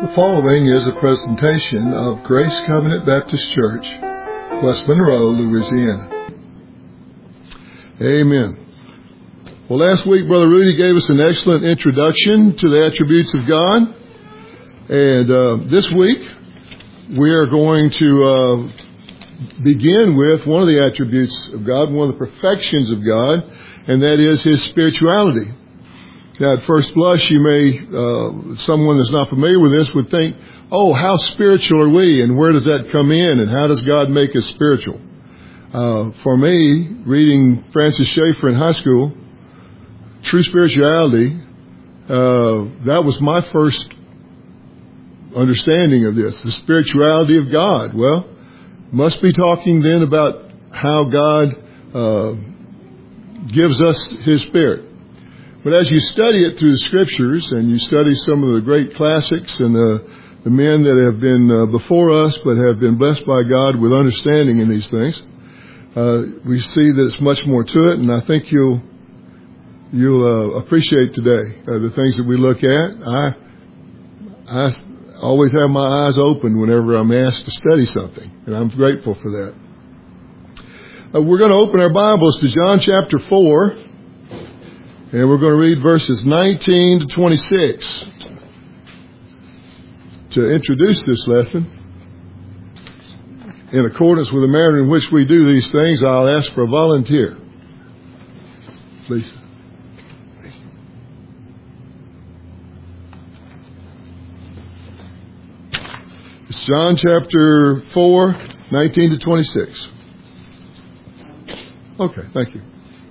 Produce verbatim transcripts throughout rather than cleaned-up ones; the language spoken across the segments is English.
The following is a presentation of Grace Covenant Baptist Church, West Monroe, Louisiana. Amen. Well, last week, Brother Rudy gave us an excellent introduction to the attributes of God. And uh, this week, we are going to uh, begin with one of the attributes of God, one of the perfections of God, and that is His spirituality. Now, at first blush, you may, uh, someone that's not familiar with this would think, oh, how spiritual are we, and where does that come in, and how does God make us spiritual? Uh, for me, reading Francis Schaeffer in high school, True Spirituality, uh, that was my first understanding of this, the spirituality of God. Well, must be talking then about how God uh, gives us His Spirit. But as you study it through the Scriptures, and you study some of the great classics and the, the men that have been uh, before us but have been blessed by God with understanding in these things, uh, we see that it's much more to it, and I think you'll you'll uh, appreciate today uh, the things that we look at. I I always have my eyes open whenever I'm asked to study something, and I'm grateful for that. Uh, we're going to open our Bibles to John chapter four. And we're going to read verses nineteen to twenty-six. To introduce this lesson, in accordance with the manner in which we do these things, I'll ask for a volunteer. Please. It's John chapter four, nineteen to twenty-six. Okay, thank you.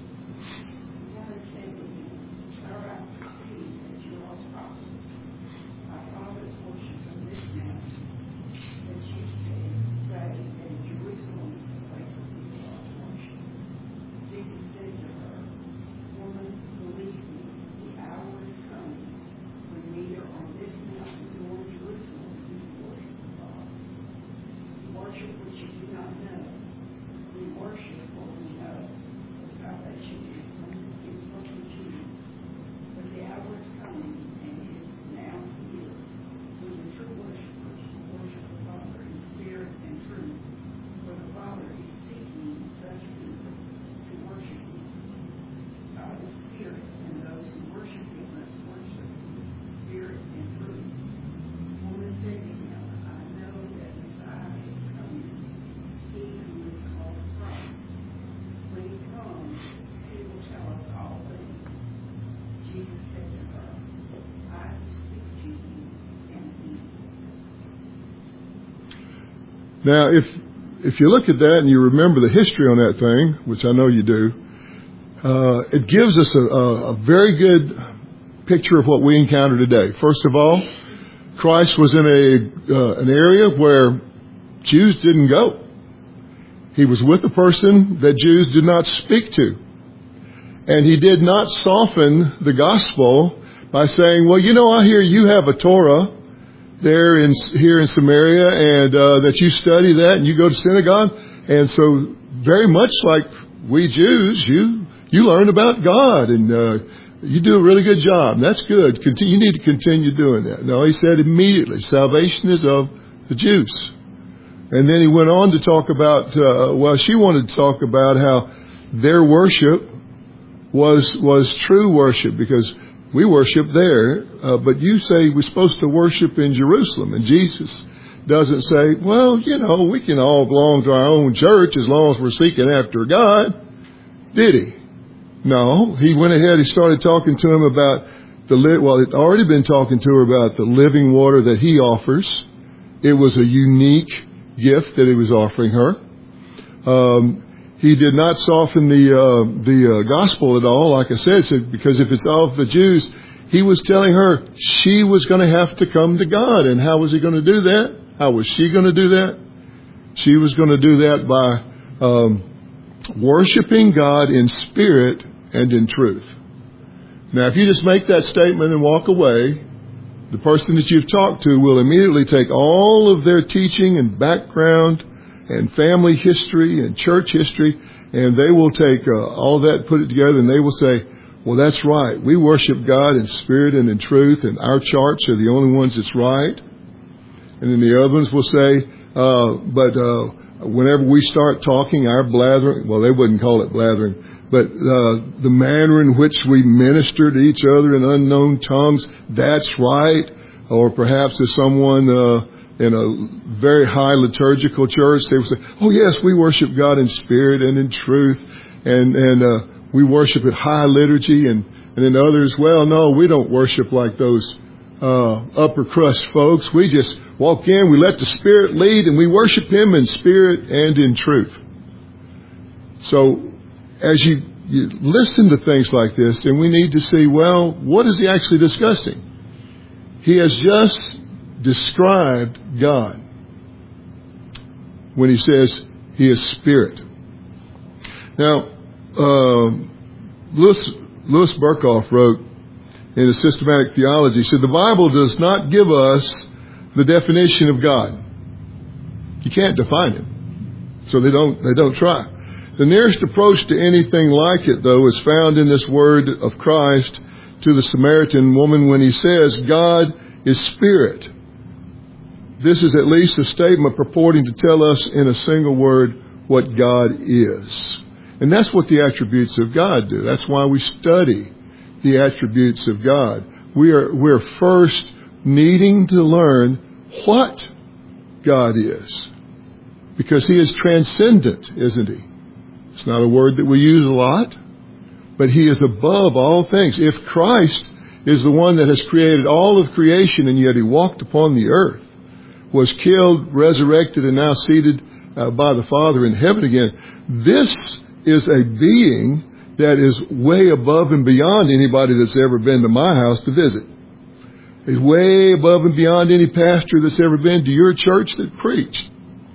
Now, if if you look at that and you remember the history on that thing, which I know you do, uh, it gives us a, a, a very good picture of what we encounter today. First of all, Christ was in a uh, an area where Jews didn't go. He was with a person that Jews did not speak to. And He did not soften the gospel by saying, well, you know, I hear you have a Torah there in here in Samaria, and uh, that you study that and you go to synagogue, and so very much like we Jews, you you learn about God, and uh, you do a really good job. And that's good. Continue, you need to continue doing that. No, He said immediately, salvation is of the Jews. And then He went on to talk about, uh, well, she wanted to talk about how their worship was was true worship, because we worship there, uh, but you say we're supposed to worship in Jerusalem. And Jesus doesn't say, well, you know, we can all belong to our own church as long as we're seeking after God. Did He? No. He went ahead, He started talking to him about the, li- well, he'd already been talking to her about the living water that He offers. It was a unique gift that He was offering her. Um, He did not soften the uh, the uh, gospel at all, like I said, so, because if it's all of the Jews, He was telling her she was going to have to come to God. And how was He going to do that? How was she going to do that? She was going to do that by um, worshiping God in spirit and in truth. Now, if you just make that statement and walk away, the person that you've talked to will immediately take all of their teaching and background and family history and church history, and they will take uh, all that, put it together, and they will say, well, that's right. We worship God in spirit and in truth, and our charts are the only ones that's right. And then the other ones will say, uh, but uh, whenever we start talking, our blathering, well, they wouldn't call it blathering, but uh, the manner in which we minister to each other in unknown tongues, that's right. Or perhaps if someone uh, in a very high liturgical church, they would say, oh, yes, we worship God in spirit and in truth, and, and uh, we worship at high liturgy. And, and then others, well, no, we don't worship like those uh, upper crust folks. We just walk in, we let the Spirit lead, and we worship Him in spirit and in truth. So as you, you listen to things like this, then we need to see, well, what is he actually discussing? He has just described God when he says he is spirit. Now, uh, Louis, Louis Berkhoff wrote in his Systematic Theology, he said, the Bible does not give us the definition of God. You can't define Him. So they don't, they don't try. The nearest approach to anything like it, though, is found in this word of Christ to the Samaritan woman when he says, God is spirit. This is at least a statement purporting to tell us in a single word what God is. And that's what the attributes of God do. That's why we study the attributes of God. We are, we're first needing to learn what God is. Because He is transcendent, isn't He? It's not a word that we use a lot, but He is above all things. If Christ is the one that has created all of creation, and yet He walked upon the earth, was killed, resurrected, and now seated uh, by the Father in heaven again, this is a being that is way above and beyond anybody that's ever been to my house to visit. He's way above and beyond any pastor that's ever been to your church that preached.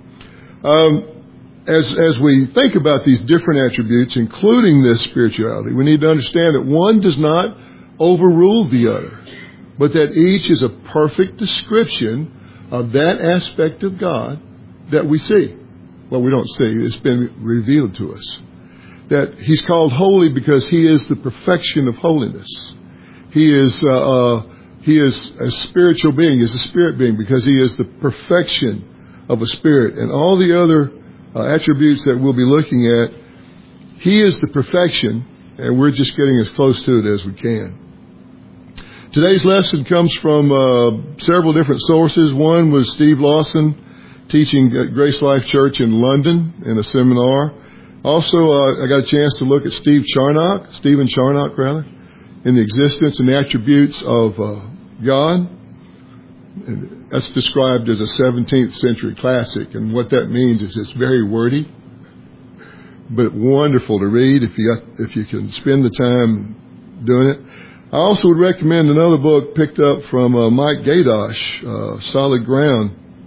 Um, As, as we think about these different attributes, including this spirituality, we need to understand that one does not overrule the other, but that each is a perfect description of that aspect of God that we see. Well, we don't see. It's been revealed to us. That He's called holy because He is the perfection of holiness. He is, uh, uh, He is a spiritual being. He is a spirit being because He is the perfection of a spirit. And all the other Uh, attributes that we'll be looking at, He is the perfection, and we're just getting as close to it as we can. Today's lesson comes from uh, several different sources. One was Steve Lawson teaching at Grace Life Church in London in a seminar. Also, uh, I got a chance to look at Steve Charnock, Stephen Charnock rather, in the existence and the attributes of uh, God. And that's described as a seventeenth century classic, and what that means is it's very wordy, but wonderful to read if you got, if you can spend the time doing it. I also would recommend another book picked up from uh, Mike Gaydosh, uh, Solid Ground.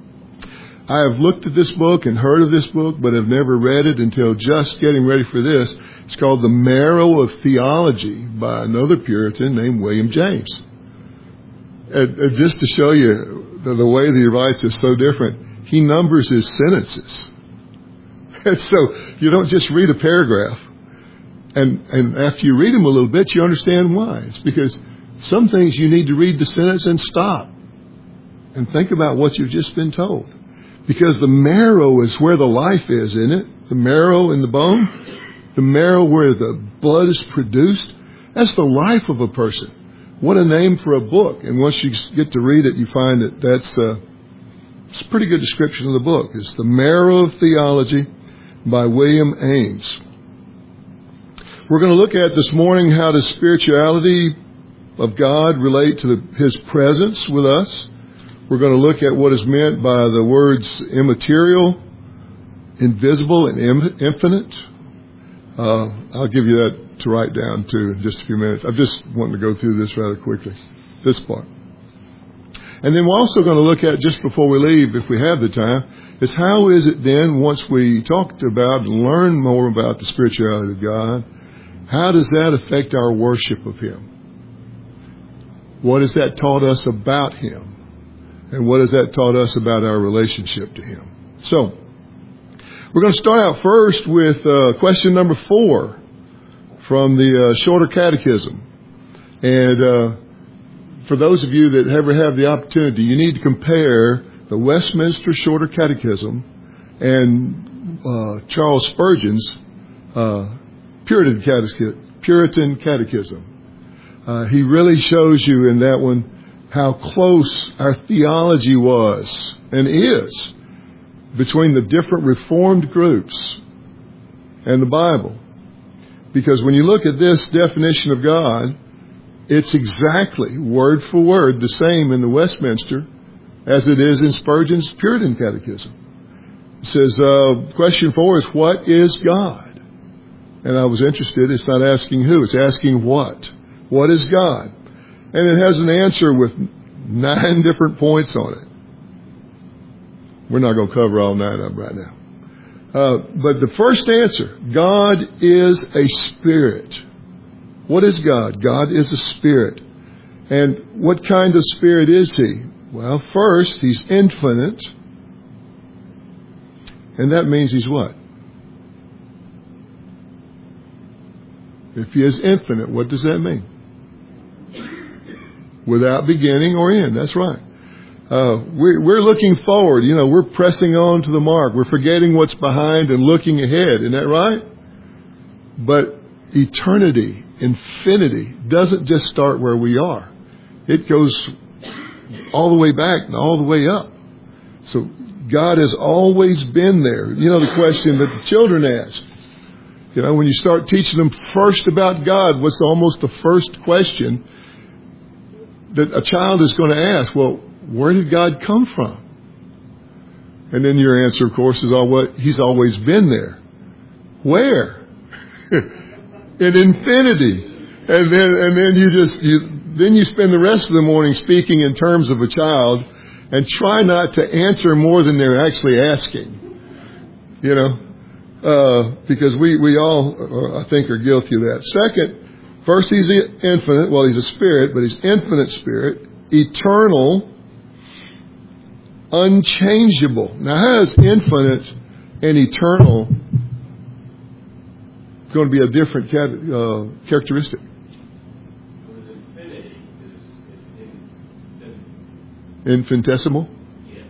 I have looked at this book and heard of this book, but have never read it until just getting ready for this. It's called The Marrow of Theology by another Puritan named William James. And, and just to show you the, the way that he writes is so different, he numbers his sentences. And so you don't just read a paragraph. And, and after you read them a little bit, you understand why. It's because some things you need to read the sentence and stop and think about what you've just been told. Because the marrow is where the life is, isn't it? The marrow in the bone, the marrow where the blood is produced. That's the life of a person. What a name for a book. And once you get to read it, you find that that's uh, it's a pretty good description of the book. It's The Marrow of Theology by William Ames. We're going to look at this morning how does spirituality of God relate to the, His presence with us. We're going to look at what is meant by the words immaterial, invisible, and infinite. Uh, I'll give you that to write down too in just a few minutes. I'm just wanting to go through this rather quickly, this part. And then we're also going to look at, just before we leave, if we have the time, is how is it then, once we talked about and learn more about the spirituality of God, how does that affect our worship of Him? What has that taught us about Him? And what has that taught us about our relationship to Him? So, we're going to start out first with uh, question number four from the uh, Shorter Catechism. And uh, for those of you that ever have the opportunity, you need to compare the Westminster Shorter Catechism and uh, Charles Spurgeon's uh, Puritan Catechism. Puritan Catechism. Uh, he really shows you in that one how close our theology was and is between the different Reformed groups and the Bible. Because when you look at this definition of God, it's exactly word for word the same in the Westminster as it is in Spurgeon's Puritan Catechism. It says, uh, question four is, what is God? And I was interested, it's not asking who, it's asking what. What is God? And it has an answer with nine different points on it. We're not going to cover all nine of them right now. Uh, but the first answer, God is a spirit. What is God? God is a spirit. And what kind of spirit is he? Well, first, he's infinite. And that means he's what? If he is infinite, what does that mean? Without beginning or end. That's right. Uh, we're, we're looking forward. You know, we're pressing on to the mark. We're forgetting what's behind and looking ahead. Isn't that right? But eternity, infinity, doesn't just start where we are. It goes all the way back and all the way up. So God has always been there. You know, the question that the children ask. You know, when you start teaching them first about God, what's almost the first question that a child is going to ask? Well, where did God come from? And then your answer, of course, is all what he's always been there. Where? In infinity. And then, and then you just, you, then you spend the rest of the morning speaking in terms of a child and try not to answer more than they're actually asking. You know, uh, because we, we all, uh, I think, are guilty of that. Second, first, he's infinite. Well, he's a spirit, but he's infinite spirit, eternal, unchangeable. Now, how is infinite and eternal going to be a different cat, uh, characteristic? Because infinity is, is in, Infinitesimal? yes.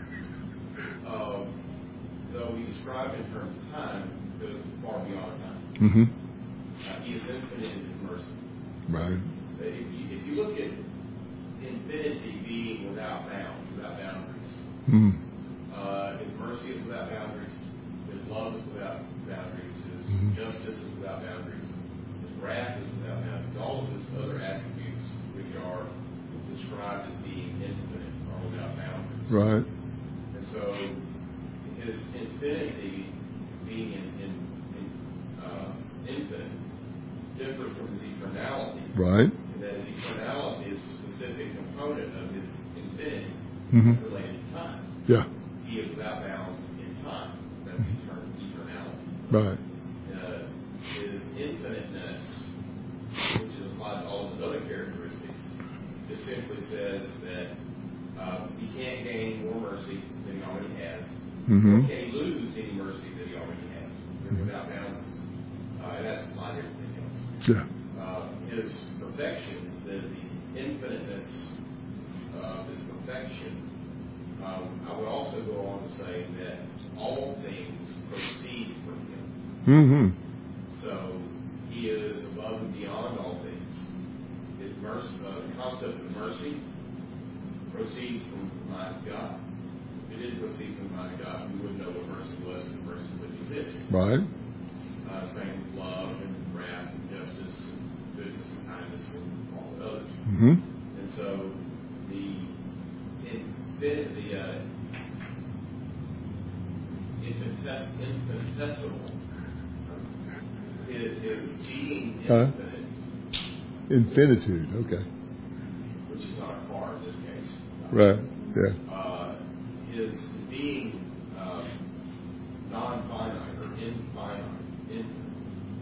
Uh, though we describe in terms of time, goes far beyond time. Mm-hmm. Uh, he is infinite in his mercy. Right. But if you, if you look at infinity being without bounds, without boundaries, Mm-hmm. uh, his mercy is without boundaries, his love is without boundaries, his Mm-hmm. justice is without boundaries, his wrath is without boundaries. All of his other attributes, which are described as being infinite, are without boundaries. Right. And so his infinity being in, in, in, uh, infinite differs from his eternality. Right. And that his eternality is a specific component of his infinity Mm-hmm. related to time. Yeah. He is without bounds in time. That's etern- eternality. Right. Uh, his infiniteness, which is applied to all of his other characteristics, just simply says that uh, he can't gain more mercy than he already has. Mm-hmm. Nor can he lose any mercy that he already has. They're without boundaries. Uh, and that's applied to everything else. Yeah. Uh, his perfection, the, the infiniteness of his perfection, um, I would also go on to say that all things proceed from him. Mm-hmm. So he is above and beyond all things. His mercy, uh, the concept of mercy proceeds from the mind of God. If it didn't proceed from the mind of God, we wouldn't know what mercy was and mercy wouldn't exist. Right. Uh, same with love and wrath and justice and goodness and kindness and all the others. Mm-hmm. And so the infin- the uh, infinites- infinitesimal is, is being Huh? infinite, Infinitude. Okay. which is not a car in this case. Right. Yeah. Uh, is being um, non-finite or infinite, infinite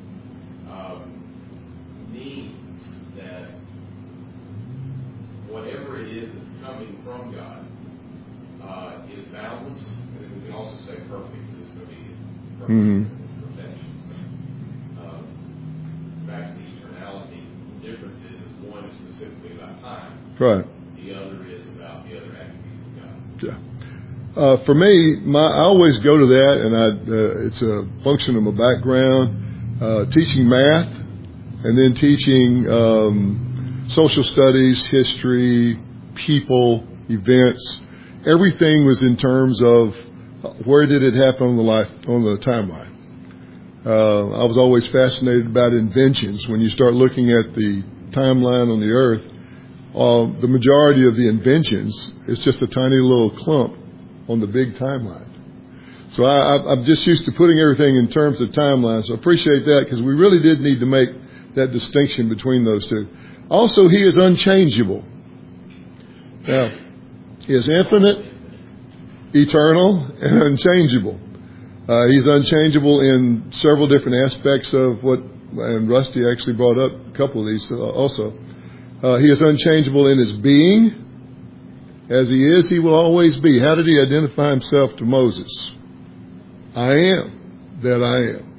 um, means that whatever it is that's coming from God uh, is boundless, and then we can also say perfect, because it's going to be perfect Mm-hmm. perfection. So, um, back to the eternality, the difference is that one is specifically about time, Right. the other is about the other attributes of God. Yeah. Uh, for me, my, I always go to that, and I, uh, it's a function of my background, uh, teaching math, and then teaching um, social studies, history, people, events. Everything was in terms of where did it happen on the life on the timeline. Uh, I was always fascinated about inventions. When you start looking at the timeline on the earth, uh, the majority of the inventions is just a tiny little clump on the big timeline. So I, I'm just used to putting everything in terms of timelines. So I appreciate that, because we really did need to make that distinction between those two. Also, he is unchangeable. Now, he is infinite, eternal, and unchangeable. Uh, he's unchangeable in several different aspects of what, and Rusty actually brought up a couple of these uh, also. Uh, he is unchangeable in his being. As he is, he will always be. How did he identify himself to Moses? I am that I am.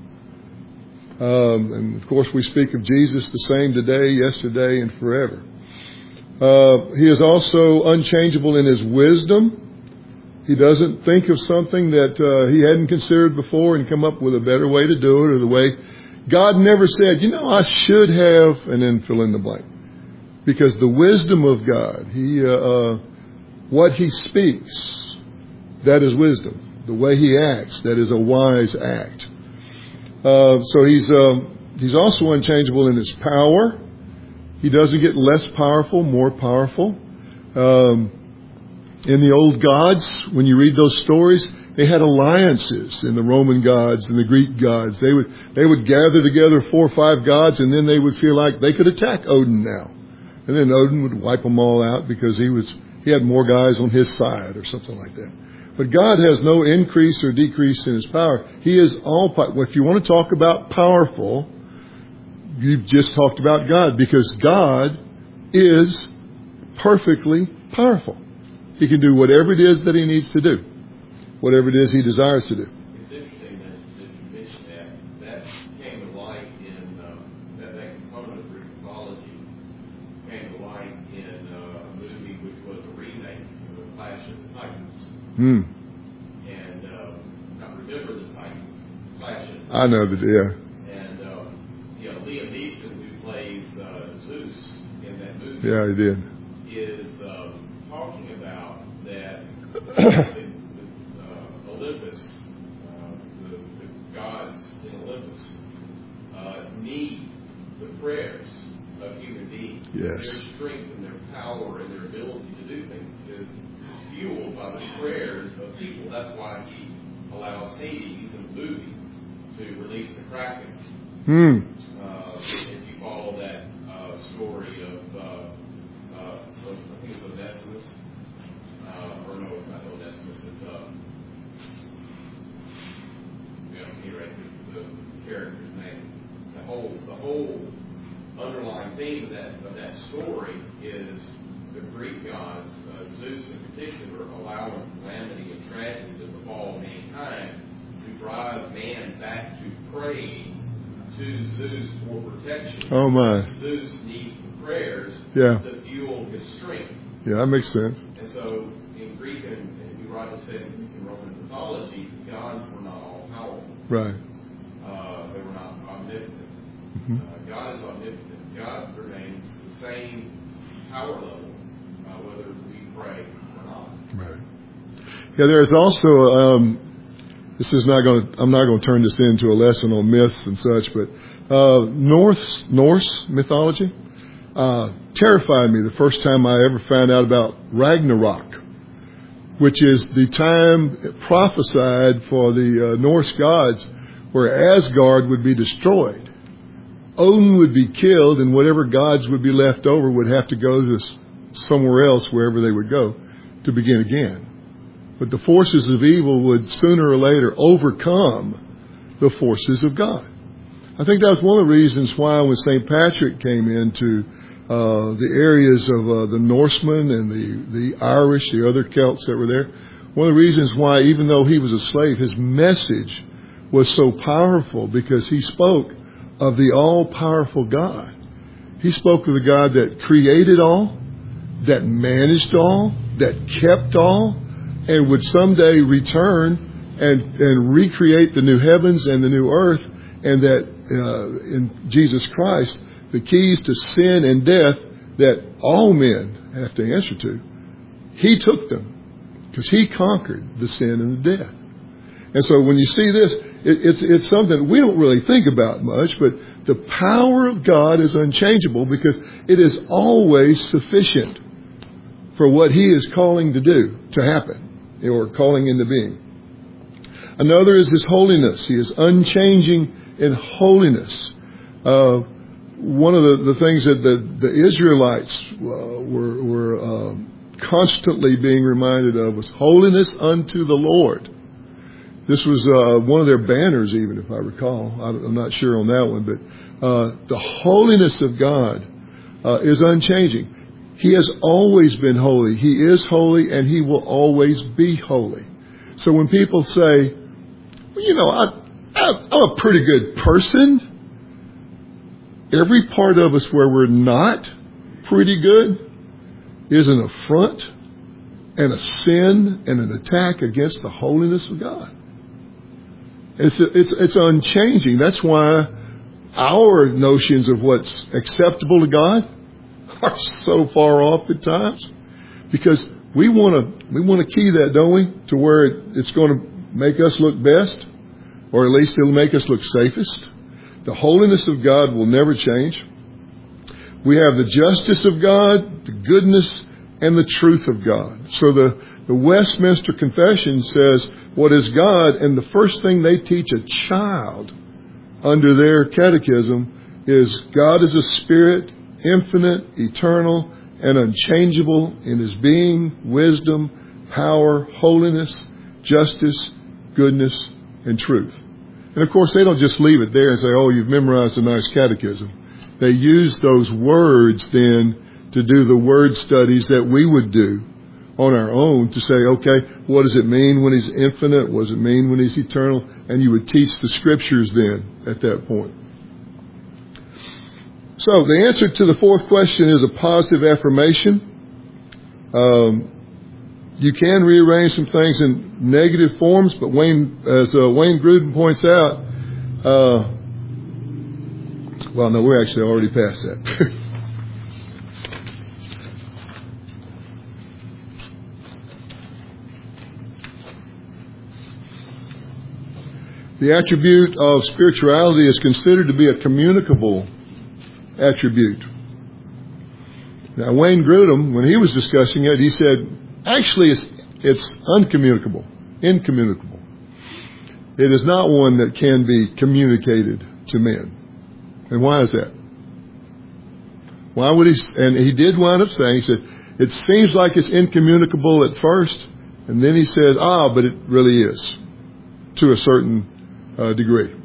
Um, and of course, we speak of Jesus the same today, yesterday, and forever. Uh, he is also unchangeable in his wisdom. He doesn't think of something that uh, he hadn't considered before and come up with a better way to do it, or the way. God never said, you know, I should have, and then fill in the blank. Because the wisdom of God, he, uh, uh, what he speaks, that is wisdom. The way he acts, that is a wise act. Uh, so he's uh, he's also unchangeable in his power. He doesn't get less powerful, more powerful. Um, in the old gods, when you read those stories, they had alliances in the Roman gods and the Greek gods. They would they would gather together four or five gods, and then they would feel like they could attack Odin now. And then Odin would wipe them all out because he was he had more guys on his side or something like that. But God has no increase or decrease in his power. He is all powerful. If you want to talk about powerful, you've just talked about God, because God is perfectly powerful. He can do whatever it is that he needs to do, whatever it is he desires to do. It's interesting that, that you mentioned that. That came to light in, uh, that, that component of Greek mythology came to light in uh, a movie which was a remake of The Clash of the Titans. Hmm. And uh, I remember the Titans, Clash of the Titans. I know that, yeah. And, um, you know, Liam Neeson, who plays uh, Zeus in that movie, Yeah, he did. is um, talking about that the, the, uh, Olympus, uh, the, the gods in Olympus, uh, need the prayers of human beings. Yes. Their strength and their power and their ability to do things is fueled by the prayers of people. That's why he allows Hades in the movie to release the Kraken. Hmm. Uh, if you follow that uh, story of, uh, uh, of, I think it's Onesimus, uh, or no, it's not Onesimus, it's, uh, yeah, anyway, the, the character's name. The whole, the whole underlying theme of that, of that story is the Greek gods, uh, Zeus in particular, allowing calamity and tragedy to befall mankind to drive man back to pray to Zeus for protection. Oh, my. Zeus needs the prayers Yeah. to fuel his strength. Yeah, that makes sense. And so in Greek, and, and you rightly said in Roman mythology, gods were not all powerful. Right. Uh, they were not omnipotent. Mm-hmm. Uh, God is omnipotent. God remains the same power level, uh, whether we pray or not. Right. Yeah, there's also, um, this is not going to, I'm not going to turn this into a lesson on myths and such, but uh, Norse, Norse mythology uh, terrified me the first time I ever found out about Ragnarok, which is the time prophesied for the uh, Norse gods where Asgard would be destroyed. Odin would be killed, and whatever gods would be left over would have to go to somewhere else, wherever they would go, to begin again. But the forces of evil would sooner or later overcome the forces of God. I think that was one of the reasons why when Saint Patrick came into uh, the areas of uh, the Norsemen and the, the Irish, the other Celts that were there, one of the reasons why, even though he was a slave, his message was so powerful, because he spoke of the all-powerful God. He spoke of the God that created all, that managed all, that kept all, and would someday return and, and recreate the new heavens and the new earth, and that uh, in Jesus Christ, the keys to sin and death that all men have to answer to, He took them because He conquered the sin and the death. And so when you see this, it, it's, it's something we don't really think about much, but the power of God is unchangeable because it is always sufficient for what He is calling to do, to happen, or calling into being. Another is His holiness. He is unchanging in holiness. Uh, one of the, the things that the, the Israelites uh, were, were uh, constantly being reminded of was holiness unto the Lord. This was uh, one of their banners, even if I recall. I'm not sure on that one, but uh, the holiness of God uh, is unchanging. He has always been holy. He is holy, and He will always be holy. So when people say, well, you know, I, I, I'm a pretty good person, every part of us where we're not pretty good is an affront and a sin and an attack against the holiness of God. It's, it's, it's unchanging. That's why our notions of what's acceptable to God are so far off at times, because we want to we want to key that, don't we, to where it, it's going to make us look best, or at least it'll make us look safest. The holiness of God will never change. We have the justice of God, the goodness, and the truth of God. So the, the Westminster Confession says what is God, and the first thing they teach a child under their catechism is God is a spirit, infinite, eternal, and unchangeable in His being, wisdom, power, holiness, justice, goodness, and truth. And of course, they don't just leave it there and say, oh, you've memorized a nice catechism. They use those words then to do the word studies that we would do on our own to say, okay, what does it mean when He's infinite? What does it mean when He's eternal? And you would teach the scriptures then at that point. So the answer to the fourth question is a positive affirmation. Um, you can rearrange some things in negative forms, but Wayne, as uh, Wayne Grudem points out, uh, well, no, we're actually already past that. The attribute of spirituality is considered to be a communicable attribute. Now, Wayne Grudem, when he was discussing it, he said, actually, it's, it's uncommunicable, incommunicable. It is not one that can be communicated to men. And why is that? Why would he? And he did wind up saying, he said, it seems like it's incommunicable at first, and then he said, ah, but it really is, to a certain uh, degree.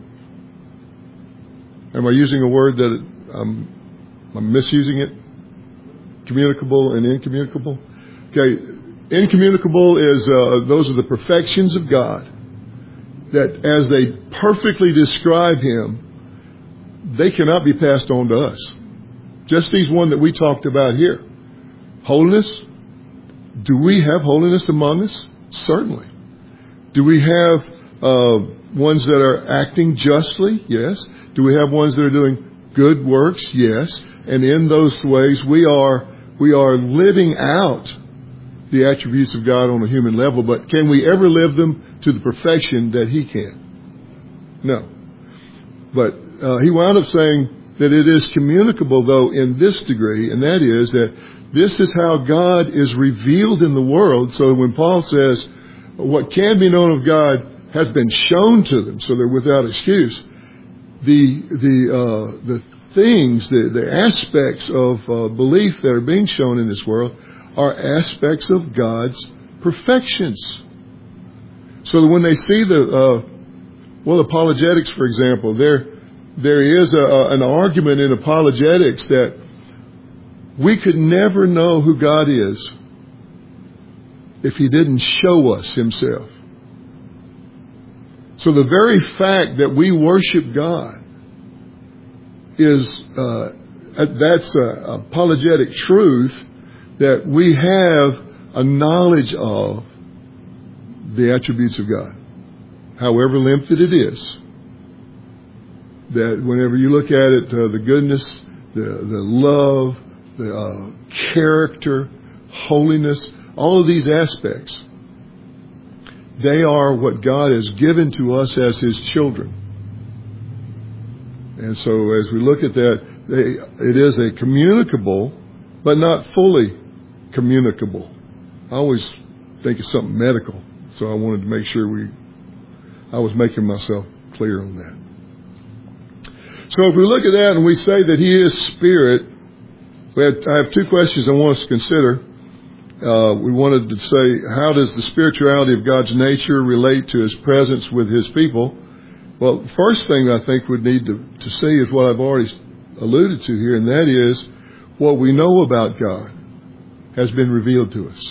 Am I using a word that I'm, I'm misusing it? Communicable and incommunicable? Okay, incommunicable is, uh, those are the perfections of God, that as they perfectly describe Him, they cannot be passed on to us. Just these one that we talked about here. Holiness. Do we have holiness among us? Certainly. Do we have uh, ones that are acting justly? Yes. Do we have ones that are doing good works? Yes. And in those ways, we are we are living out the attributes of God on a human level. But can we ever live them to the perfection that He can? No. But uh, he wound up saying that it is communicable, though, in this degree, and that is that this is how God is revealed in the world. So when Paul says what can be known of God has been shown to them, so they're without excuse, the the uh, the things, the, the aspects of uh, belief that are being shown in this world are aspects of God's perfections. So that when they see the, uh, well, apologetics, for example, there there is a, a, an argument in apologetics that we could never know who God is if He didn't show us Himself. So the very fact that we worship God is, uh, that's a apologetic truth, that we have a knowledge of the attributes of God, however limited it is. That whenever you look at it, uh, the goodness, the, the love, the uh, character, holiness, all of these aspects, they are what God has given to us as His children. And so as we look at that, they, it is a communicable, but not fully communicable. I always think it's something medical, so I wanted to make sure we, I was making myself clear on that. So if we look at that and we say that He is Spirit, we have, I have two questions I want us to consider. Uh, we wanted to say, how does the spirituality of God's nature relate to His presence with His people? Well, the first thing I think we need to, to see is what I've already alluded to here, and that is what we know about God has been revealed to us.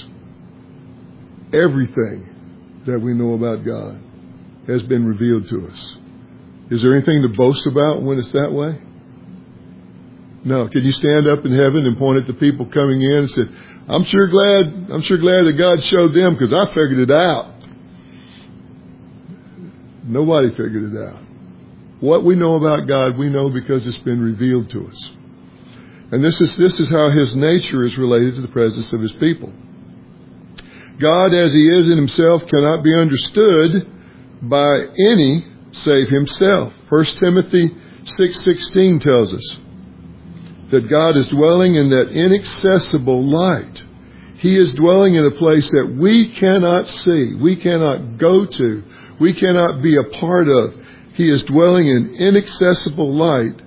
Everything that we know about God has been revealed to us. Is there anything to boast about when it's that way? No. Can you stand up in heaven and point at the people coming in and say, I'm sure glad, I'm sure glad that God showed them because I figured it out. Nobody figured it out. What we know about God, we know because it's been revealed to us. And this is, this is how His nature is related to the presence of His people. God as He is in Himself cannot be understood by any save Himself. First Timothy six sixteen tells us that God is dwelling in that inaccessible light. He is dwelling in a place that we cannot see, we cannot go to, we cannot be a part of. He is dwelling in inaccessible light,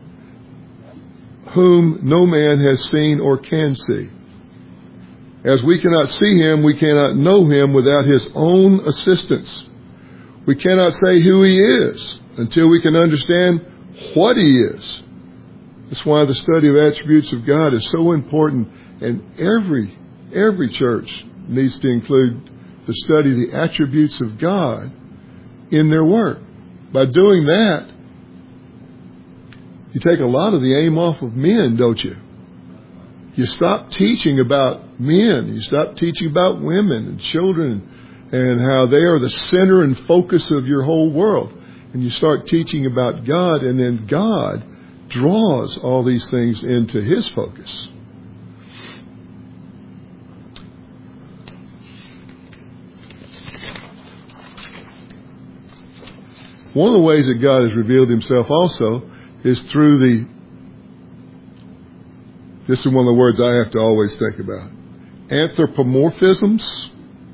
whom no man has seen or can see. As we cannot see Him, we cannot know Him without His own assistance. We cannot say who He is until we can understand what He is. That's why the study of attributes of God is so important, and every every church needs to include the study of the attributes of God in their work. By doing that, you take a lot of the aim off of men, don't you? You stop teaching about men. You stop teaching about women and children and how they are the center and focus of your whole world. And you start teaching about God, and then God draws all these things into His focus. One of the ways that God has revealed Himself also is through the, this is one of the words I have to always think about, anthropomorphisms.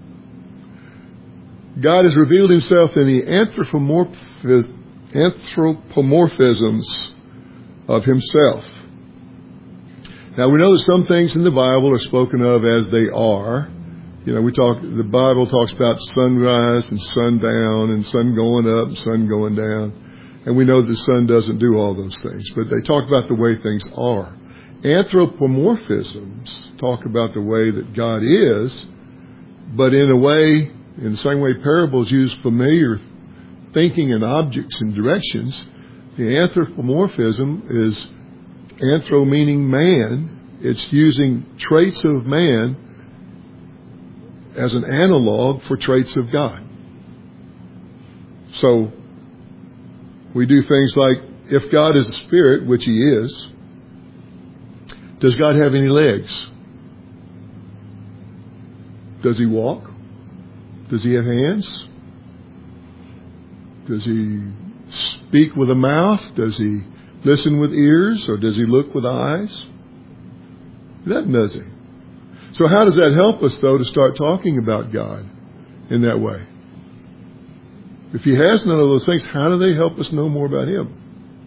God has revealed Himself in the anthropomorph- anthropomorphisms of Himself. Now we know that some things in the Bible are spoken of as they are. You know, we talk, the Bible talks about sunrise and sundown and sun going up and sun going down. And we know the sun doesn't do all those things, but they talk about the way things are. Anthropomorphisms talk about the way that God is, but in a way, in the same way parables use familiar thinking and objects and directions, the anthropomorphism is anthro meaning man. It's using traits of man as an analog for traits of God. So we do things like, if God is a spirit, which He is, does God have any legs? Does He walk? Does He have hands? Does He speak with a mouth? Does He listen with ears? Or does He look with eyes? He doesn't, does He? So how does that help us, though, to start talking about God in that way? If He has none of those things, how do they help us know more about Him?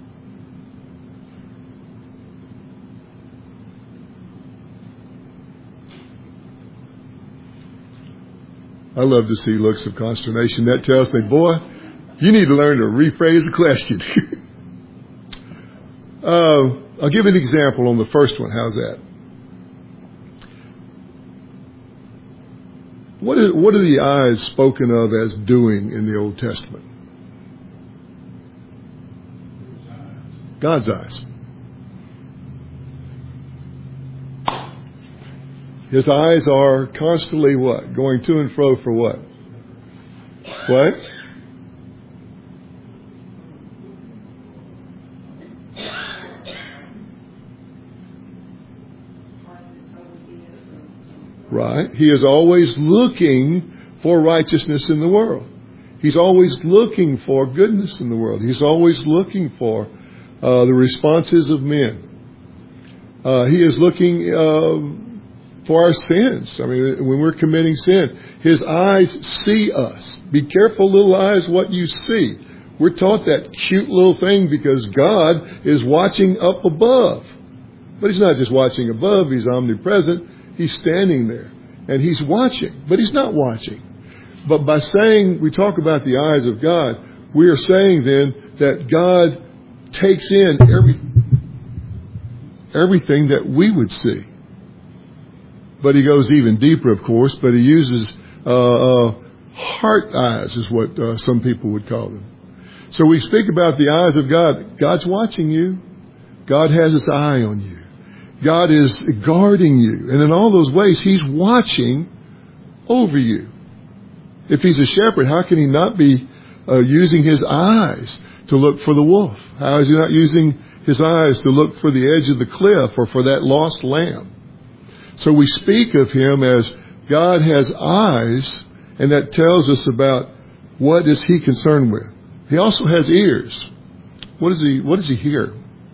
I love to see looks of consternation. That tells me, boy, you need to learn to rephrase the question. uh, I'll give an example on the first one. How's that? What is, what are the eyes spoken of as doing in the Old Testament? God's eyes. His eyes are constantly what? Going to and fro for what? What? Right. He is always looking for righteousness in the world. He's always looking for goodness in the world. He's always looking for uh, the responses of men. Uh, he is looking uh, for our sins. I mean, when we're committing sin, His eyes see us. Be careful, little eyes, what you see. We're taught that cute little thing because God is watching up above. But He's not just watching above. He's omnipresent. He's standing there. And He's watching. But He's not watching. But by saying, we talk about the eyes of God, we are saying then that God takes in every, everything that we would see. But He goes even deeper, of course, but He uses uh, uh, heart eyes is what uh, some people would call them. So we speak about the eyes of God. God's watching you. God has His eye on you. God is guarding you. And in all those ways, He's watching over you. If He's a shepherd, how can He not be uh, using His eyes to look for the wolf? How is He not using His eyes to look for the edge of the cliff or for that lost lamb? So we speak of Him as God has eyes, and that tells us about what is He concerned with. He also has ears. What is He, what does He hear?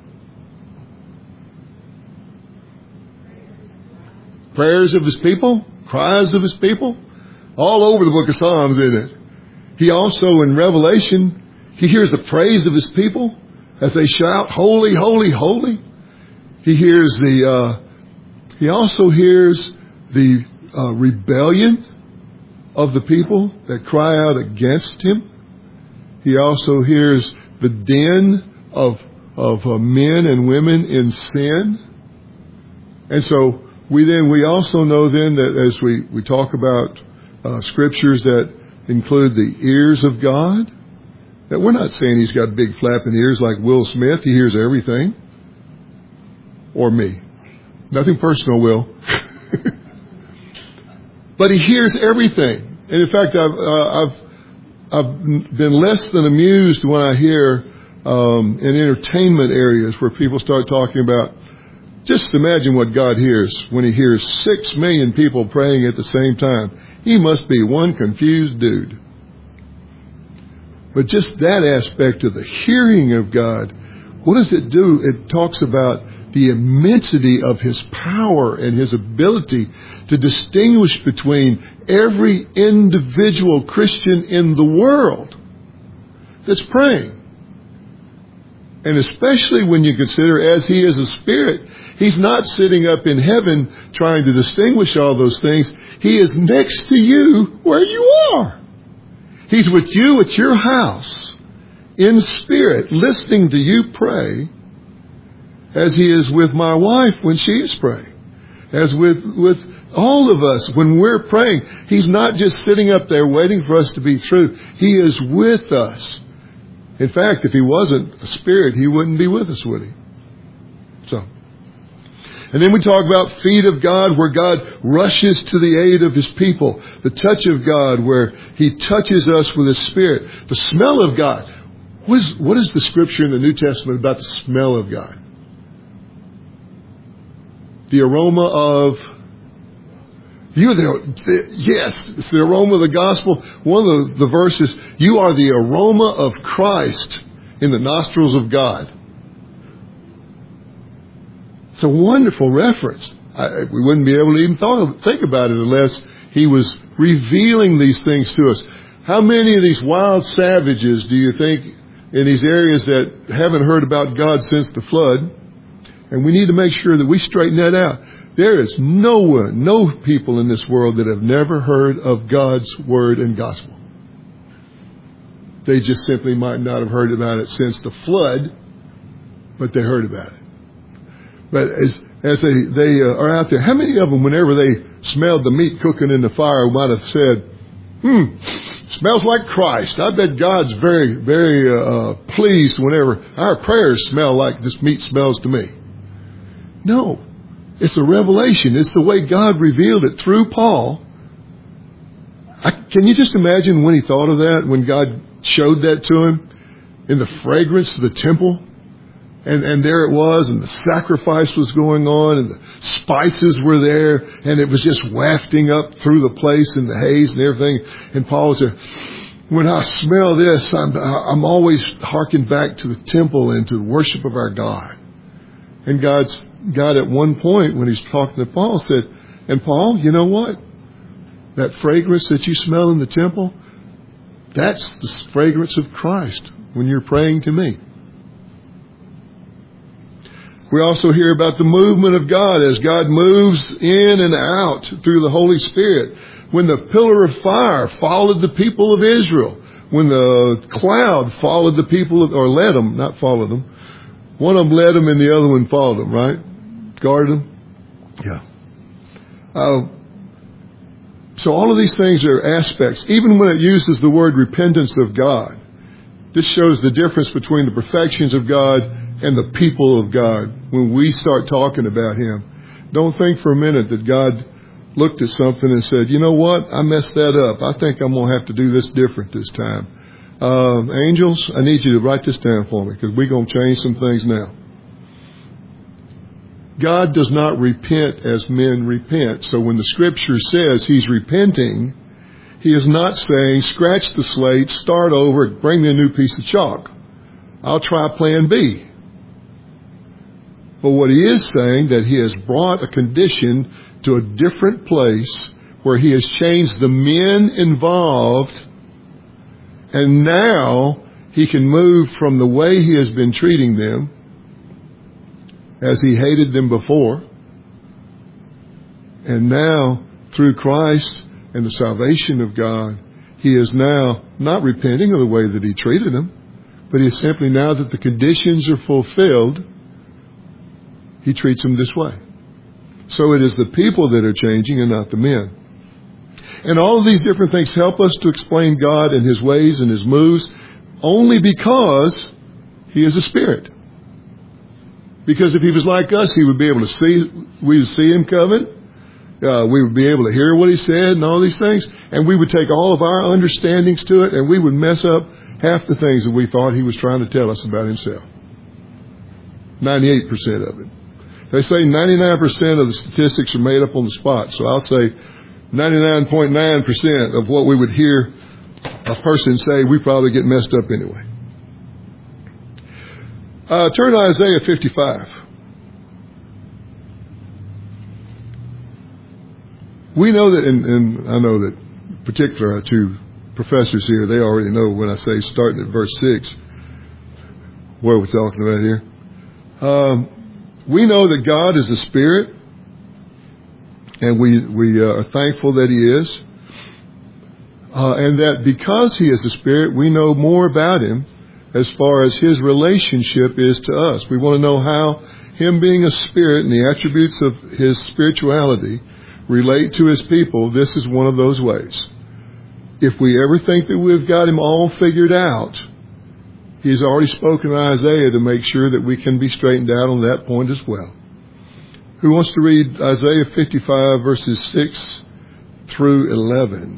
Prayers of His people? Cries of His people? All over the book of Psalms, isn't it? He also, in Revelation, He hears the praise of His people as they shout, holy, holy, holy. He hears the, uh, He also hears the uh, rebellion of the people that cry out against Him. He also hears the din of, of uh, men and women in sin. And so we then, we also know then that as we, we talk about Uh, scriptures that include the ears of God. That we're not saying He's got big flapping ears like Will Smith. He hears everything. Or me. Nothing personal, Will. But He hears everything. And in fact, I've, uh, I've, I've been less than amused when I hear um, in entertainment areas where people start talking about, just imagine what God hears when He hears six million people praying at the same time. He must be one confused dude. But just that aspect of the hearing of God, what does it do? It talks about the immensity of His power and His ability to distinguish between every individual Christian in the world that's praying. And especially when you consider, as He is a spirit, He's not sitting up in heaven trying to distinguish all those things. He is next to you where you are. He's with you at your house in spirit, listening to you pray, as He is with my wife when she is praying, as with, with all of us when we're praying. He's not just sitting up there waiting for us to be through. He is with us. In fact, if He wasn't a spirit, He wouldn't be with us, would He? So, and then we talk about feet of God, where God rushes to the aid of His people. The touch of God, where He touches us with His Spirit. The smell of God. What is, what is the scripture in the New Testament about the smell of God? The aroma of... You are the, the, yes, it's the aroma of the gospel. One of the, the verses, you are the aroma of Christ in the nostrils of God. It's a wonderful reference. I, we wouldn't be able to even thought, think about it unless He was revealing these things to us. How many of these wild savages do you think in these areas that haven't heard about God since the flood? And we need to make sure that we straighten that out. There is no one, no people in this world that have never heard of God's Word and Gospel. They just simply might not have heard about it since the flood, but they heard about it. But as, as they, they uh, are out there, how many of them, whenever they smelled the meat cooking in the fire, might have said, hmm, smells like Christ. I bet God's very, very uh, pleased whenever our prayers smell like this meat smells to me. No. It's a revelation. It's the way God revealed it through Paul I, can you just imagine when he thought of that, when God showed that to him in the fragrance of the temple? And, and there it was, and the sacrifice was going on, and the spices were there, and it was just wafting up through the place and the haze and everything. And Paul said, when I smell this, I'm, I'm always harking back to the temple and to the worship of our God. And God's, God at one point, when he's talking to Paul, said, and Paul, you know what? That fragrance that you smell in the temple, that's the fragrance of Christ when you're praying to me. We also hear about the movement of God as God moves in and out through the Holy Spirit. When the pillar of fire followed the people of Israel, when the cloud followed the people of, or led them, not followed them. One of them led them and the other one followed them, right? Guarded them. Yeah. Uh, so all of these things are aspects. Even when it uses the word repentance of God, this shows the difference between the perfections of God and the people of God. When we start talking about Him, don't think for a minute that God looked at something and said, you know what, I messed that up. I think I'm going to have to do this different this time. Uh, angels, I need you to write this down for me because we're going to change some things now. God does not repent as men repent. So when the Scripture says He's repenting, He is not saying, scratch the slate, start over, bring me a new piece of chalk. I'll try plan B. But what He is saying, that He has brought a condition to a different place where He has changed the men involved, and now He can move from the way He has been treating them as He hated them before, and now through Christ and the salvation of God, He is now not repenting of the way that He treated them, but He is simply, now that the conditions are fulfilled, He treats them this way. So it is the people that are changing and not the men. And all of these different things help us to explain God and His ways and His moves only because He is a spirit. Because if He was like us, He would be able to see, we would see Him coming. Uh, we would be able to hear what He said and all these things. And we would take all of our understandings to it, and we would mess up half the things that we thought He was trying to tell us about Himself. ninety-eight percent of it. They say ninety-nine percent of the statistics are made up on the spot. So I'll say ninety-nine point nine percent of what we would hear a person say, we probably get messed up anyway. Uh, turn to Isaiah fifty-five. We know that, and, and I know that particular our two professors here, they already know when I say starting at verse six, what we're talking about here. Um, we know that God is a spirit, and we, we uh, are thankful that He is. Uh, and that because He is a spirit, we know more about Him as far as His relationship is to us. We want to know how Him being a spirit and the attributes of His spirituality relate to His people. This is one of those ways. If we ever think that we've got Him all figured out, He's already spoken to Isaiah to make sure that we can be straightened out on that point as well. Who wants to read Isaiah fifty-five verses six through eleven?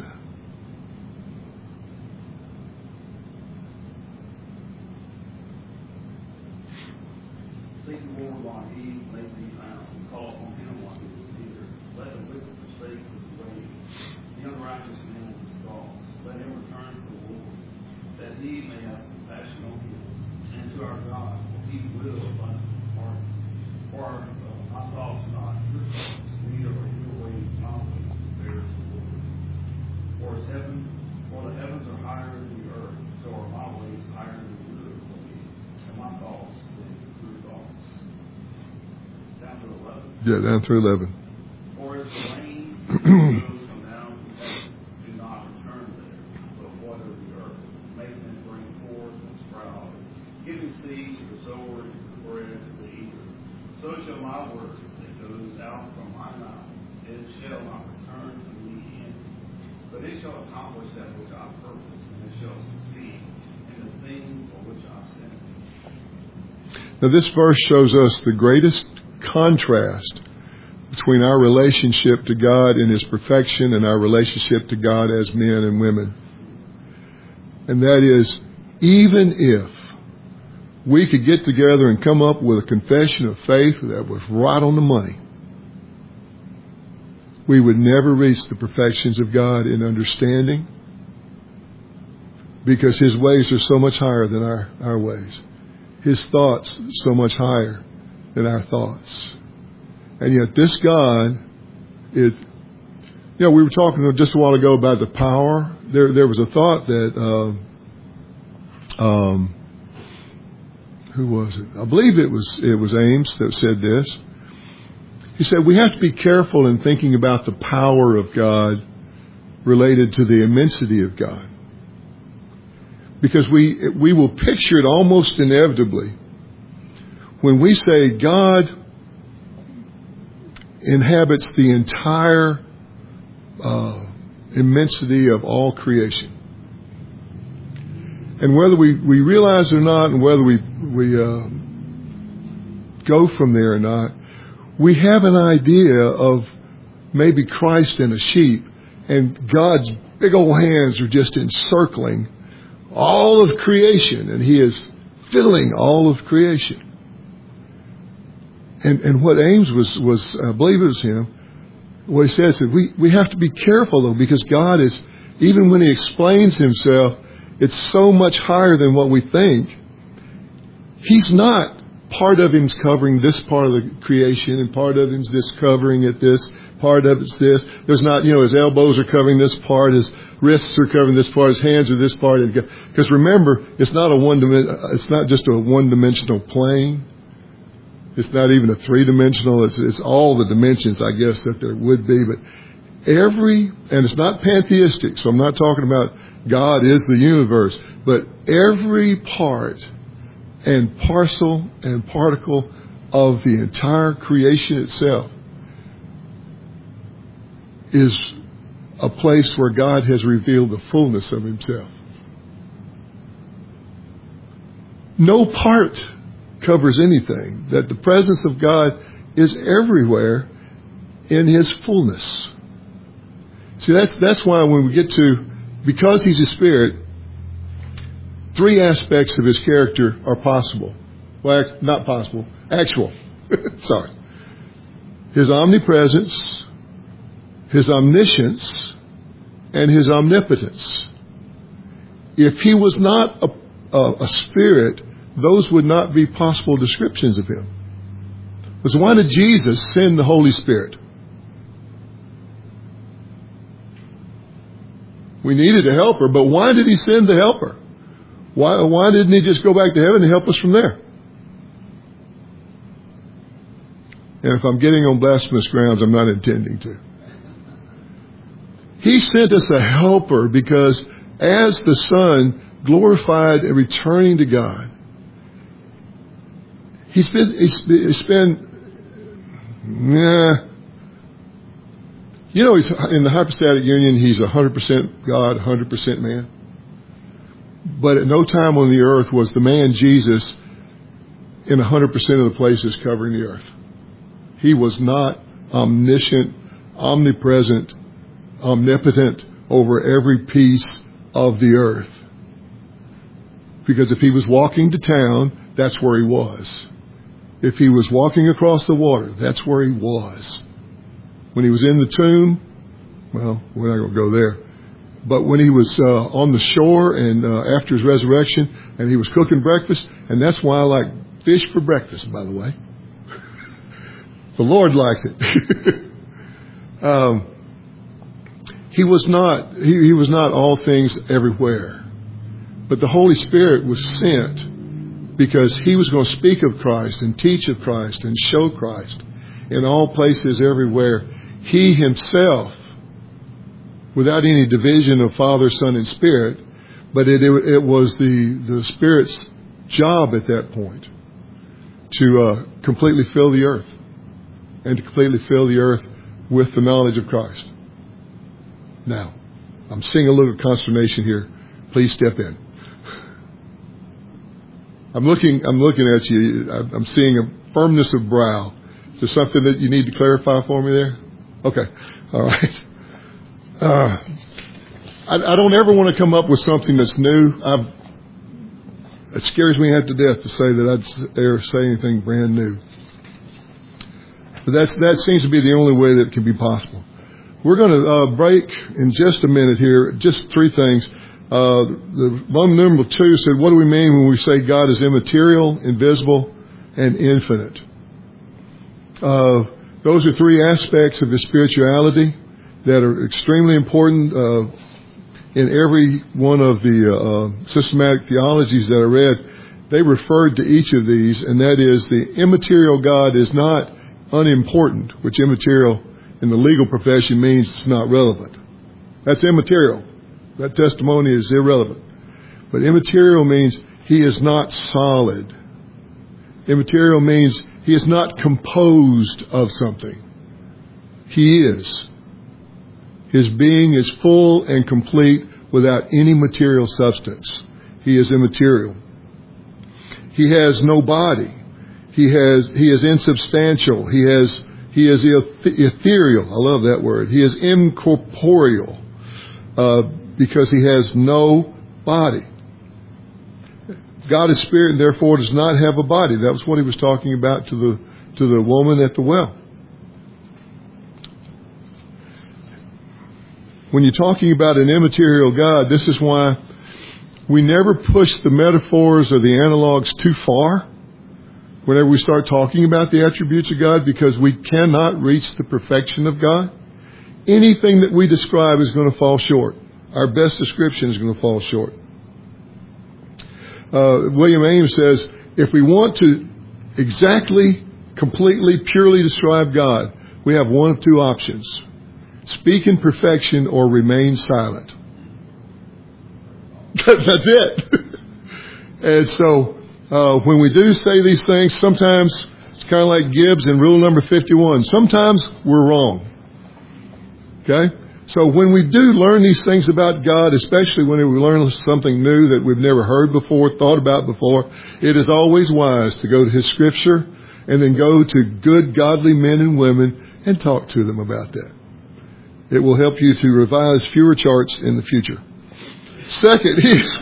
Yeah, down through eleven. For as the rain come down from heaven, do not return there, but water the earth, making it bring forth and sprout, giving seed to the sower and bread to the eater. So shall my word that goes out from my mouth, it shall not return to me empty, but it shall accomplish that which I purpose, and it shall succeed in the thing for which I sent it. Now this verse shows us the greatest contrast between our relationship to God in His perfection and our relationship to God as men and women. And that is, even if we could get together and come up with a confession of faith that was right on the money, we would never reach the perfections of God in understanding, because His ways are so much higher than our, our ways. His thoughts so much higher than our thoughts. And yet this God is, you know, we were talking just a while ago about the power. There there was a thought that, uh, um, who was it? I believe it was, it was Ames that said this. He said, we have to be careful in thinking about the power of God related to the immensity of God. Because we we will picture it almost inevitably when we say God inhabits the entire uh, immensity of all creation. And whether we, we realize it or not, and whether we, we uh, go from there or not, we have an idea of maybe Christ and a sheep, and God's big old hands are just encircling all of creation, and He is filling all of creation. And and what Ames was, was I believe it was him, what he says is we, we have to be careful, though, because God is, even when He explains Himself, it's so much higher than what we think. He's not part of Him's covering this part of the creation, and part of Him's this covering it this, part of it's this. There's not, you know, His elbows are covering this part, His wrists are covering this part, His hands are this part. Because remember, it's not a one it's not just a one-dimensional plane. It's not even a three-dimensional. It's, it's all the dimensions, I guess, that there would be. But every, and it's not pantheistic, so I'm not talking about God is the universe, but every part and parcel and particle of the entire creation itself is a place where God has revealed the fullness of Himself. No part covers anything. That the presence of God is everywhere in His fullness. See, that's that's why when we get to, because He's a Spirit, three aspects of His character are possible. Well, not possible, actual. Sorry. His omnipresence, His omniscience, and His omnipotence. If He was not a, a, a spirit, those would not be possible descriptions of Him. So why did Jesus send the Holy Spirit? We needed a helper, but why did He send the helper? Why, why didn't He just go back to heaven and help us from there? And if I'm getting on blasphemous grounds, I'm not intending to. He sent us a helper because as the Son glorified and returning to God, He's been, he's been, nah. You know, he's in the hypostatic union, He's one hundred percent God, one hundred percent man. But at no time on the earth was the man Jesus in one hundred percent of the places covering the earth. He was not omniscient, omnipresent, omnipotent over every piece of the earth. Because if He was walking to town, that's where He was. If He was walking across the water, that's where He was. When He was in the tomb, well, we're not going to go there. But when He was uh, on the shore and uh, after His resurrection, and He was cooking breakfast, and that's why I like fish for breakfast, by the way. The Lord liked it. um, he was not. He, he was not all things everywhere, but the Holy Spirit was sent because He was going to speak of Christ and teach of Christ and show Christ in all places everywhere. He Himself, without any division of Father, Son, and Spirit, but it, it, it was the, the Spirit's job at that point to uh, completely fill the earth and to completely fill the earth with the knowledge of Christ. Now, I'm seeing a little consternation here. Please step in. I'm looking, I'm looking at you. I'm seeing a firmness of brow. Is there something that you need to clarify for me there? Okay. All right. Uh, I, I don't ever want to come up with something that's new. I've, it scares me half to death to say that I'd ever say anything brand new. But that's, that seems to be the only way that it can be possible. We're going to uh, break in just a minute here. Just three things. Uh, the Roman numeral two said, what do we mean when we say God is immaterial, invisible, and infinite? Uh, those are three aspects of His spirituality that are extremely important uh, in every one of the uh, systematic theologies that I read. They referred to each of these, and that is the immaterial God is not unimportant, which immaterial in the legal profession means it's not relevant. That's immaterial. That testimony is irrelevant. But immaterial means He is not solid. Immaterial means He is not composed of something. He is. His being is full and complete without any material substance. He is immaterial. He has no body. He has. He is insubstantial. He has. He is ethereal. I love that word. He is incorporeal uh, because He has no body. God is spirit and therefore does not have a body. That was what He was talking about to the to the woman at the well. When you're talking about an immaterial God, this is why we never push the metaphors or the analogs too far whenever we start talking about the attributes of God, because we cannot reach the perfection of God. Anything that we describe is going to fall short. Our best description is going to fall short. Uh, William Ames says, if we want to exactly, completely, purely describe God, we have one of two options. Speak in perfection or remain silent. That's it. And so, uh, when we do say these things, sometimes it's kind of like Gibbs in rule number fifty-one. Sometimes we're wrong. Okay? So when we do learn these things about God, especially when we learn something new that we've never heard before, thought about before, it is always wise to go to His Scripture and then go to good, godly men and women and talk to them about that. It will help you to revise fewer charts in the future. Second, He is...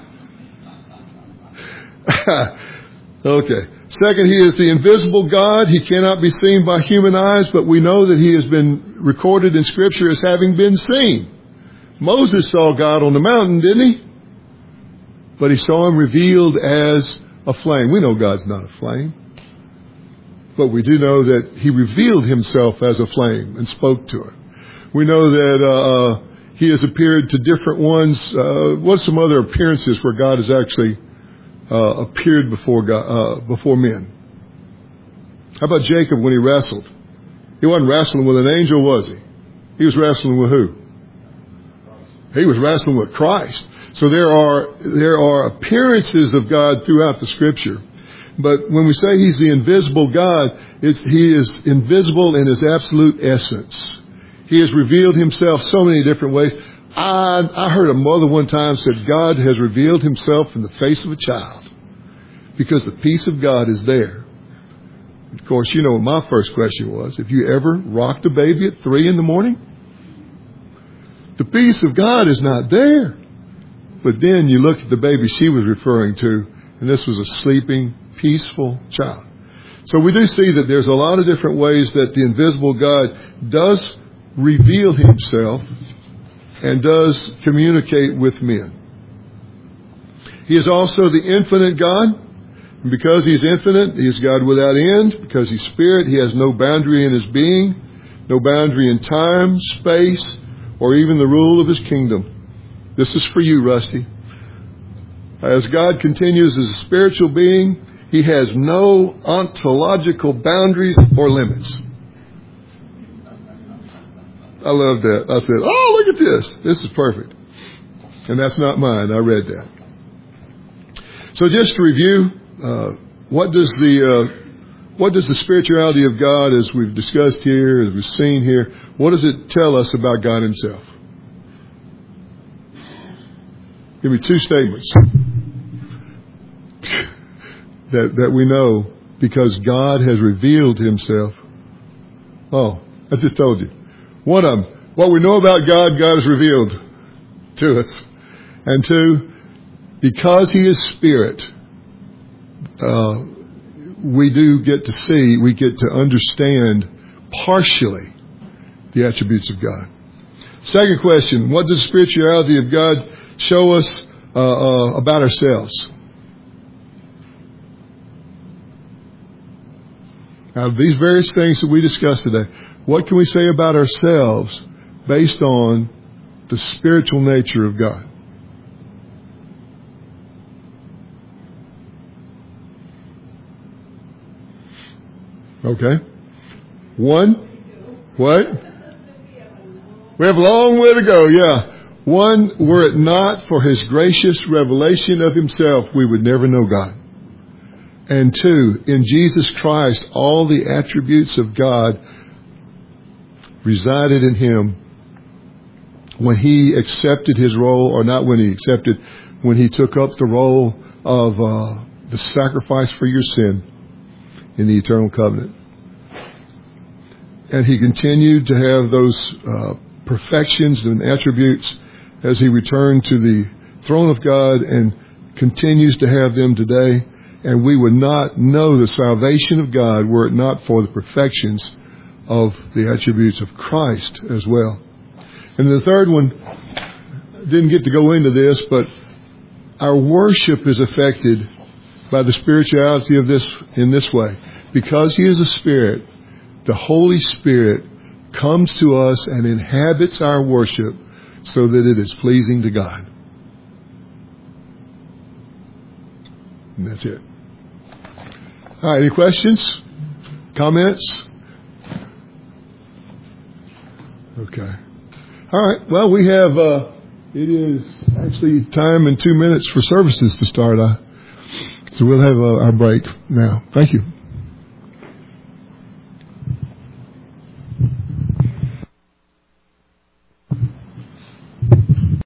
okay. Second, He is the invisible God. He cannot be seen by human eyes, but we know that He has been recorded in Scripture as having been seen. Moses saw God on the mountain, didn't he? But he saw Him revealed as a flame. We know God's not a flame. But we do know that He revealed Himself as a flame and spoke to her. We know that uh, He has appeared to different ones. Uh, what's some other appearances where God has actually Uh, appeared before God, uh, before men? How about Jacob when he wrestled? He wasn't wrestling with an angel, was he? He was wrestling with who? He was wrestling with Christ. So there are there are appearances of God throughout the Scripture. But when we say He's the invisible God, it's, He is invisible in His absolute essence. He has revealed Himself so many different ways. I, I heard a mother one time said God has revealed Himself in the face of a child because the peace of God is there. Of course, you know what my first question was. Have you ever rocked a baby at three in the morning? The peace of God is not there. But then you look at the baby she was referring to, and this was a sleeping, peaceful child. So we do see that there's a lot of different ways that the invisible God does reveal Himself and does communicate with men. He is also the infinite God. And because He's infinite, He is God without end. Because He's Spirit, He has no boundary in His being, no boundary in time, space, or even the rule of His kingdom. This is for you, Rusty. As God continues as a spiritual being, He has no ontological boundaries or limits. I love that. I said, oh, look at this. This is perfect. And that's not mine. I read that. So just to review, uh, what does the uh, what does the spirituality of God, as we've discussed here, as we've seen here, what does it tell us about God Himself? Give me two statements that that we know because God has revealed Himself Oh, I just told you. One of them, what we know about God, God has revealed to us. And two, because He is Spirit, uh, we do get to see, we get to understand partially the attributes of God. Second question, what does the spirituality of God show us uh, uh, about ourselves? Now, these various things that we discussed today, what can we say about ourselves based on the spiritual nature of God? Okay. One. What? We have a long way to go, yeah. One, were it not for His gracious revelation of Himself, we would never know God. And two, in Jesus Christ, all the attributes of God resided in Him when He accepted His role, or not when He accepted, when He took up the role of uh, the sacrifice for your sin in the eternal covenant. And He continued to have those uh, perfections and attributes as He returned to the throne of God, and continues to have them today. And we would not know the salvation of God were it not for the perfections of the attributes of Christ as well. And the third one, didn't get to go into this, but our worship is affected by the spirituality of this in this way. Because He is a Spirit, the Holy Spirit comes to us and inhabits our worship so that it is pleasing to God. And that's it. All right, any questions? Comments? Okay. All right, well, we have, uh, it is actually time and two minutes for services to start. Uh, so we'll have uh, our break now. Thank you.